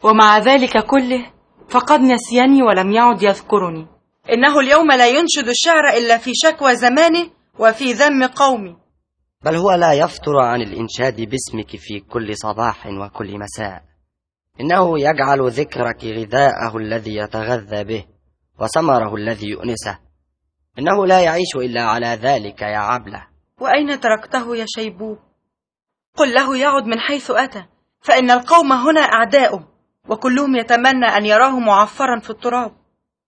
ومع ذلك كله فقد نسيني ولم يعد يذكرني. إنه اليوم لا ينشد الشعر إلا في شكوى زمانه وفي ذم قومي. بل هو لا يفتر عن الإنشاد باسمك في كل صباح وكل مساء. إنه يجعل ذكرك غذاءه الذي يتغذى به وثمره الذي يؤنسه. إنه لا يعيش إلا على ذلك يا عبلة. وأين تركته يا شيبوب؟ قل له يعد من حيث أتى، فإن القوم هنا أعداؤه، وكلهم يتمنى أن يراه معفرا في التراب.